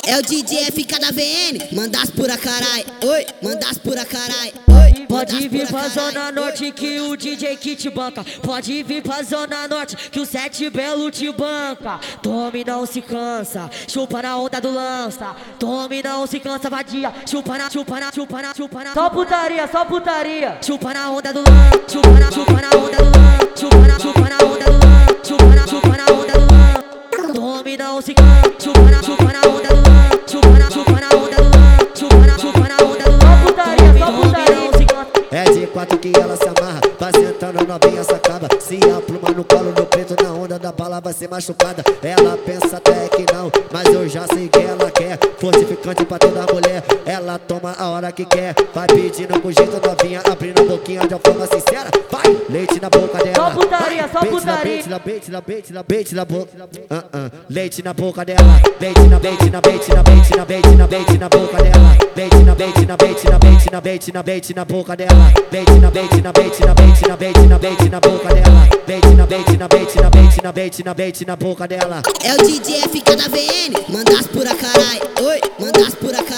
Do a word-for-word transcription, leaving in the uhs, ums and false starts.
É o D J F K da V N, manda as pura carai, oi, manda as pura carai, oi. Pode vir pra Zona Norte que o D J que te banca. Pode vir pra Zona Norte que o Sete Belo te banca. Tome não se cansa, chupa na onda do lança. Tome não se cansa, vadia, chupa na, chupa na, chupa na, chupa na. Só putaria, só putaria. Chupa na onda do lança, chupa na, chupa na onda do lança. Chupa na, chupa na onda do lança. Chupa na, chupa na onda do lança. Tome não se cansa, chupa na, chupa na onda do lança. Chupa na, chupa na onda do lança. Chupa na, chupa na onda do lança. Só putaria, só putaria. É de quatro que ela se amarra, vai sentando novinha sacaba. Se a pluma no colo do preto, na onda da bala vai ser machucada. Ela pensa até que não, mas eu já sei que ela quer. Fortificante pra toda mulher, ela toma a hora que quer. Vai pedindo com jeito novinha, abrindo a boquinha de uma forma sincera. Vai, leite na boca dela. Só putaria, só Beijo putaria. Leite na beite, na beite, na beite, na boca. Uh -uh. Leite na boca dela. Leite na beite, na beite, na beite, na beite, na beite, na boca dela. Leite na beite, na beite, na beite, na beite, na beite, na boca dela. Beite na beite, na beite, na beite, na beite, na beite, na boca dela. Beite na beite, na beite, na beite, na beite, na beite, na boca dela. É o D J F K da V N, manda as pura carai, oi, manda as pura carai.